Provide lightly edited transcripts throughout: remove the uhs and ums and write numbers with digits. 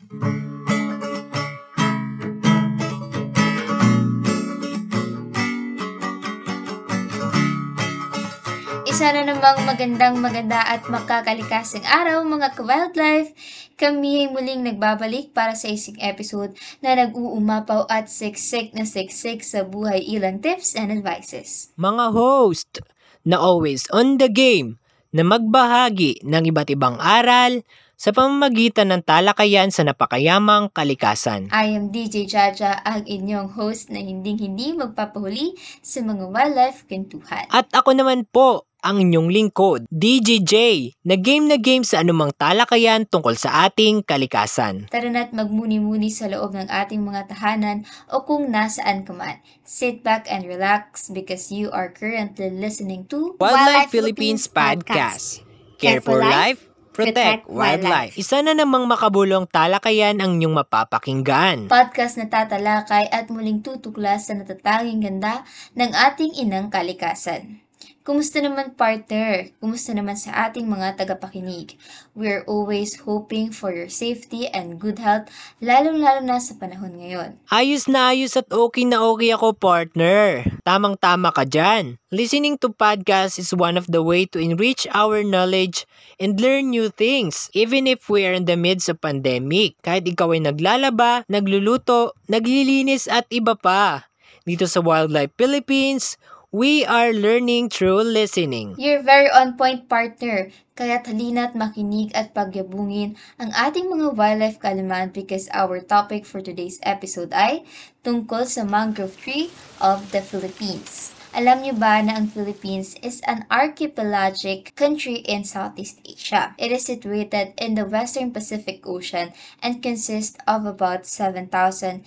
Isa na namang maganda at makakalikasang araw mga ka-wildlife. Kami ay muling nagbabalik para sa isang episode na nag-uumapaw at siksik na siksik sa buhay, ilang tips and advices. Mga host na always on the game na magbahagi ng iba't ibang aral sa pamamagitan ng talakayan sa napakayamang kalikasan. I am DJ Jaja, ang inyong host na hindi magpapahuli sa mga wildlife kwentuhan. At ako naman po, ang inyong lingkod, DJ na game sa anumang talakayan tungkol sa ating kalikasan. Tara na't magmuni-muni sa loob ng ating mga tahanan o kung nasaan ka man. Sit back and relax because you are currently listening to Wildlife Philippines Podcast. Care for life, protect wildlife. Isa na namang makabulong talakayan ang inyong mapapakinggan. Podcast na tatalakay at muling tutuklas sa natatanging ganda ng ating inang kalikasan. Kumusta naman partner? Kumusta naman sa ating mga tagapakinig? We're always hoping for your safety and good health, lalong-lalo na sa panahon ngayon. Ayos na ayos at okay na okay ako partner. Tamang-tama ka dyan. Listening to podcast is one of the way to enrich our knowledge and learn new things, even if we are in the midst of pandemic. Kahit ikaw ay naglalaba, nagluluto, naglilinis at iba pa. Dito sa Wildlife Philippines, we are learning through listening. You're very on point, partner. Kaya't halina't makinig at pagyabungin ang ating mga wildlife kaalaman because our topic for today's episode ay tungkol sa mangrove tree of the Philippines. Alam niyo ba na ang Philippines is an archipelagic country in Southeast Asia? It is situated in the Western Pacific Ocean and consists of about 7,640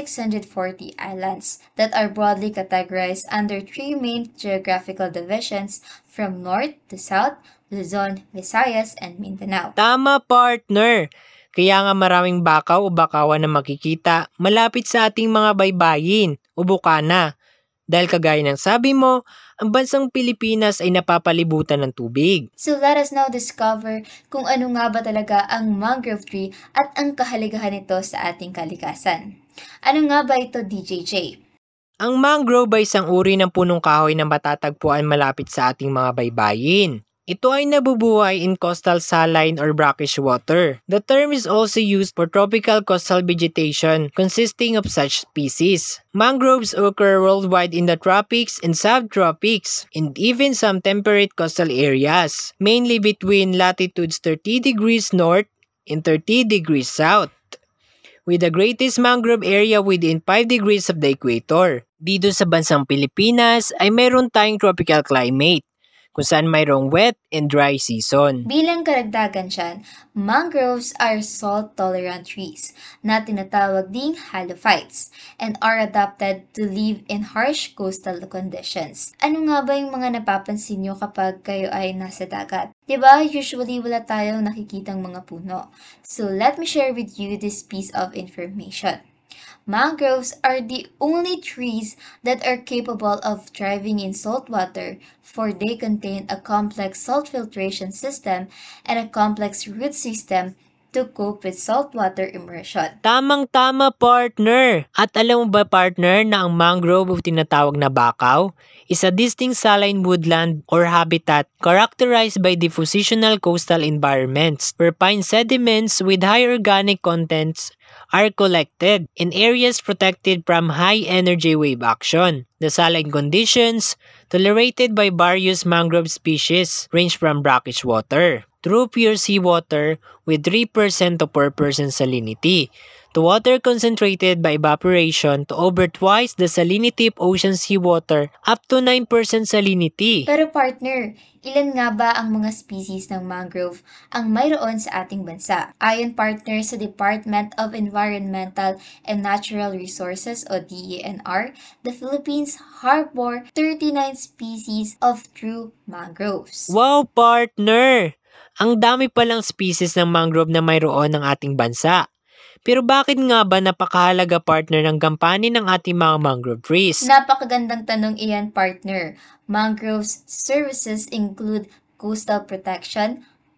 islands that are broadly categorized under three main geographical divisions from north to south, Luzon, Visayas, and Mindanao. Tama partner! Kaya nga maraming bakaw o bakawan na makikita malapit sa ating mga baybayin o bukana. Dahil kagaya ng sabi mo, ang bansang Pilipinas ay napapalibutan ng tubig. So let us now discover kung ano nga ba talaga ang mangrove tree at ang kahalagahan nito sa ating kalikasan. Ano nga ba ito, DJ? Ang mangrove ay isang uri ng punong kahoy na matatagpuan malapit sa ating mga baybayin. Ito ay nabubuhay in coastal saline or brackish water. The term is also used for tropical coastal vegetation consisting of such species. Mangroves occur worldwide in the tropics and subtropics, and even some temperate coastal areas, mainly between latitudes 30 degrees north and 30 degrees south, with the greatest mangrove area within 5 degrees of the equator. Dito sa bansang Pilipinas ay mayroon tayong tropical climate, kung saan mayroong wet and dry season. Bilang karagdagan dyan, mangroves are salt-tolerant trees na tinatawag ding halophytes and are adapted to live in harsh coastal conditions. Ano nga ba yung mga napapansin nyo kapag kayo ay nasa dagat? Diba, usually wala tayong nakikitang mga puno. So let me share with you this piece of information. Mangroves are the only trees that are capable of thriving in salt water, for they contain a complex salt filtration system and a complex root system to cope with saltwater immersion. Tamang-tama partner! At alam mo ba partner na ang mangrove o tinatawag na bakaw is a distinct saline woodland or habitat characterized by depositional coastal environments where fine sediments with high organic contents are collected in areas protected from high energy wave action. The saline conditions tolerated by various mangrove species range from brackish water through pure seawater with 3% to 4% salinity, to water concentrated by evaporation to over twice the salinity of ocean seawater up to 9% salinity. Pero partner, ilan nga ba ang mga species ng mangrove ang mayroon sa ating bansa? Ayon partner sa Department of Environmental and Natural Resources o DENR, the Philippines harbor 39 species of true mangroves. Wow partner! Ang dami palang species ng mangrove na mayroon ng ating bansa. Pero bakit nga ba napakahalaga partner ng gampanin ng ating mga mangrove trees? Napakagandang tanong iyan partner. Mangroves services include coastal protection,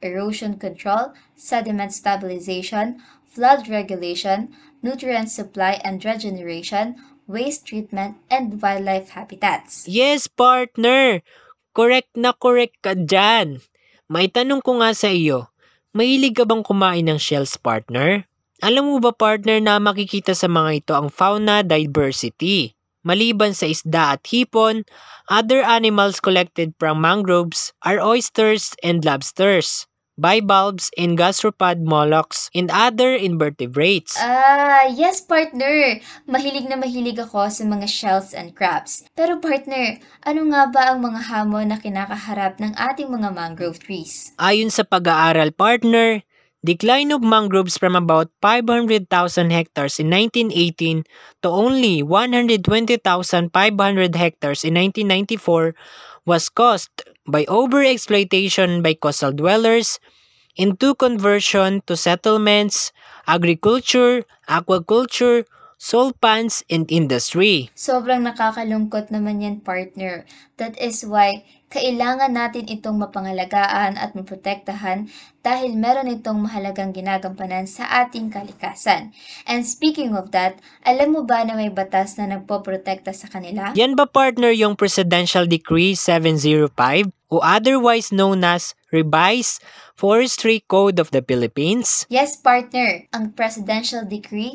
erosion control, sediment stabilization, flood regulation, nutrient supply and regeneration, waste treatment, and wildlife habitats. Yes, partner! Correct ka dyan. May tanong ko nga sa iyo, mahilig ka bang kumain ng shells, partner? Alam mo ba, partner, na makikita sa mga ito ang fauna diversity? Maliban sa isda at hipon, other animals collected from mangroves are oysters and lobsters, bivalves and gastropod mollusks, and other invertebrates. Yes partner! Mahilig na mahilig ako sa mga shells and crabs. Pero partner, ano nga ba ang mga hamon na kinakaharap ng ating mga mangrove trees? Ayon sa pag-aaral, partner, decline of mangroves from about 500,000 hectares in 1918 to only 120,500 hectares in 1994 was caused by overexploitation by coastal dwellers into conversion to settlements, agriculture, aquaculture, salt pans, and industry. Sobrang nakakalungkot naman yan partner. That is why kailangan natin itong mapangalagaan at maprotektahan dahil meron itong mahalagang ginagampanan sa ating kalikasan. And speaking of that, alam mo ba na may batas na nagpoprotekta sa kanila? Yan ba, partner, yung Presidential Decree 705 o otherwise known as Revised Forestry Code of the Philippines? Yes partner, ang Presidential Decree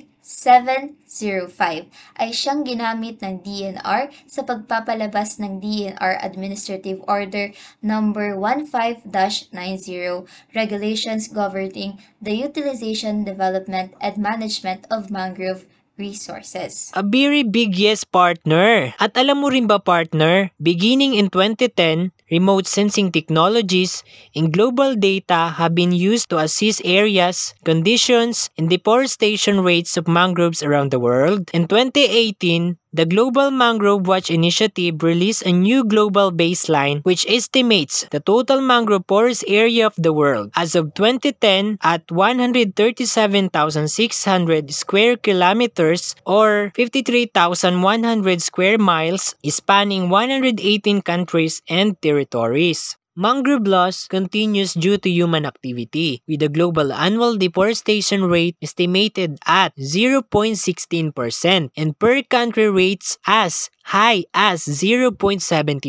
705 ay siyang ginamit ng DNR sa pagpapalabas ng DNR Administrative Order number 15-90, Regulations Governing the Utilization, Development, and Management of Mangrove Resources. A very big yes, partner. At alam mo rin ba, partner, beginning in 2010, remote sensing technologies and global data have been used to assess areas, conditions, and deforestation rates of mangroves around the world. In 2018, the Global Mangrove Watch Initiative released a new global baseline which estimates the total mangrove forest area of the world as of 2010 at 137,600 square kilometers or 53,100 square miles, spanning 118 countries and territories. Mangrove loss continues due to human activity, with the global annual deforestation rate estimated at 0.16% and per country rates as high as 0.70%.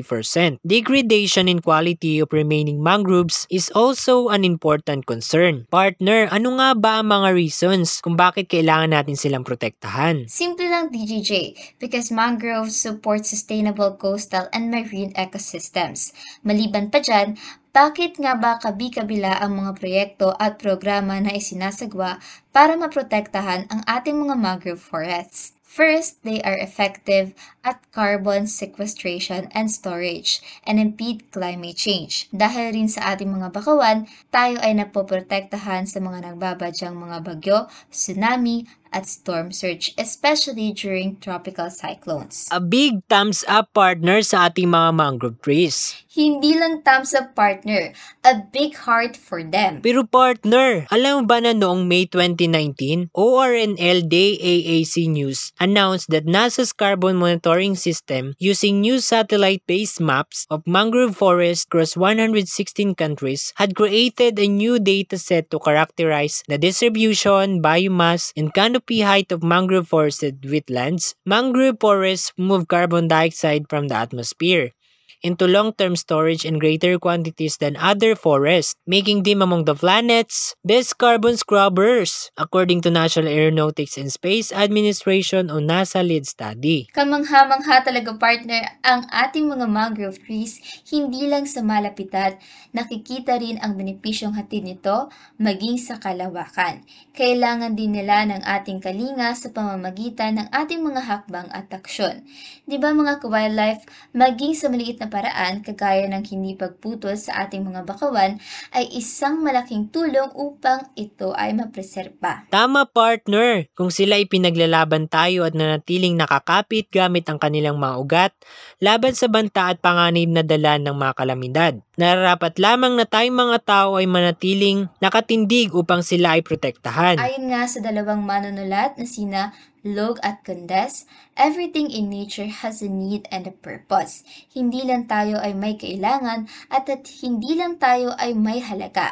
Degradation in quality of remaining mangroves is also an important concern. Partner, ano nga ba ang mga reasons kung bakit kailangan natin silang protektahan? Simple lang DJJ, because mangroves support sustainable coastal and marine ecosystems. Maliban pa dyan, bakit nga ba kabi-kabila ang mga proyekto at programa na isinasagwa para maprotektahan ang ating mga mangrove forests? First, they are effective at carbon sequestration and storage and impede climate change. Dahil rin sa ating mga bakawan, tayo ay napoprotektahan sa mga nagbabadyang mga bagyo, tsunami, at storm surge, especially during tropical cyclones. A big thumbs up, partner, sa ating mga mangrove trees. Hindi lang thumbs up partner, a big heart for them. Pero partner, alam mo ba na noong May 2019, ORNL DAAC News announced that NASA's carbon monitoring system using new satellite-based maps of mangrove forests across 116 countries had created a new dataset to characterize the distribution, biomass, and canopy height of mangrove forested wetlands. Mangrove forests move carbon dioxide from the atmosphere into long-term storage in greater quantities than other forests, making them among the planet's best carbon scrubbers, according to National Aeronautics and Space Administration o NASA lead study. Kamangha-mangha talaga partner ang ating mga mangrove trees, hindi lang sa malapitan, nakikita rin ang benepisyong hatid nito maging sa kalawakan. Kailangan din nila ng ating kalinga sa pamamagitan ng ating mga hakbang at aksyon. Di ba mga ka-wildlife, maging sa maliit na paraan kagaya ng hindi pagputol sa ating mga bakawan ay isang malaking tulong upang ito ay mapreserba. Tama partner, kung sila ay pinaglalaban tayo at nanatiling nakakapit gamit ang kanilang mga ugat laban sa banta at panganib na dala ng mga kalamidad. Nararapat lamang na tayong mga tao ay manatiling nakatindig upang sila ay protektahan. Ayon nga sa dalawang manunulat na sina Logue at Condes, everything in nature has a need and a purpose. Hindi lang tayo ay may kailangan at hindi lang tayo ay may halaga.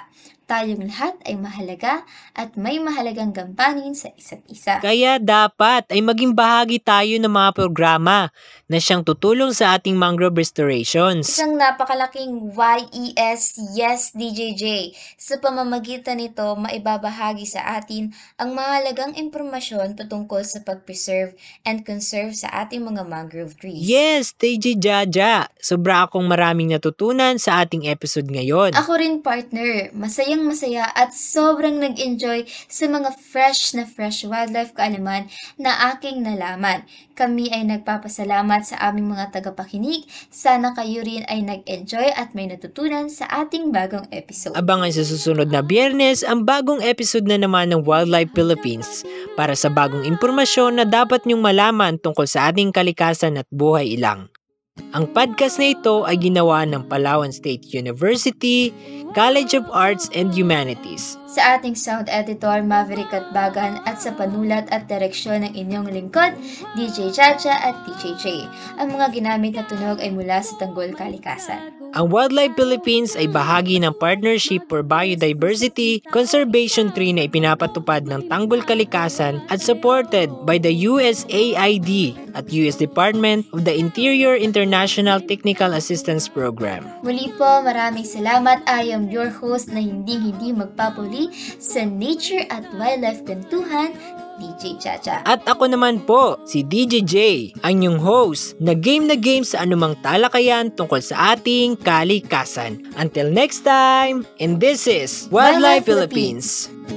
Tayong lahat ay mahalaga at may mahalagang gampanin sa isa't isa. Kaya dapat ay maging bahagi tayo ng mga programa na siyang tutulong sa ating mangrove restorations. Isang napakalaking yes DJJ. Sa pamamagitan nito, maibabahagi sa atin ang mahalagang impormasyon patungkol sa pag-preserve and conserve sa ating mga mangrove trees. Yes, DJ Jaja. Sobra akong maraming natutunan sa ating episode ngayon. Ako rin, partner. Masaya at sobrang nag-enjoy sa mga fresh wildlife kaalaman na aking nalaman. Kami ay nagpapasalamat sa aming mga tagapakinig. Sana kayo rin ay nag-enjoy at may natutunan sa ating bagong episode. Abangan sa susunod na Biyernes ang bagong episode na naman ng Wildlife Philippines para sa bagong impormasyon na dapat niyong malaman tungkol sa ating kalikasan at buhay ilang. Ang podcast na ito ay ginawa ng Palawan State University, College of Arts and Humanities. Sa ating sound editor, Maverick Atbagan, at sa panulat at direksyon ng inyong lingkod, DJ Chacha at DJ J. Ang mga ginamit na tunog ay mula sa Tanggol Kalikasan. Ang Wildlife Philippines ay bahagi ng Partnership for Biodiversity Conservation Tree na ipinapatupad ng Tanggol Kalikasan at supported by the USAID at US Department of the Interior International Technical Assistance Program. Muli po, maraming salamat. I am your host na hindi magpapuli sa Nature at Wildlife Kwentuhan, DJ Chacha. At ako naman po, si DJ J, ang inyong host na game sa anumang talakayan tungkol sa ating kalikasan. Until next time, and this is Wildlife Philippines.